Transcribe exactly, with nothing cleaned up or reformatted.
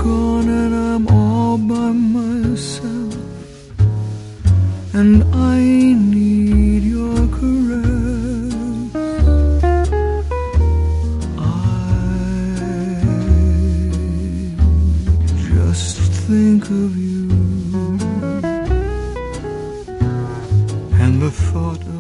gone and I'm all by myself, and I need your caress. I just think of you, and the thought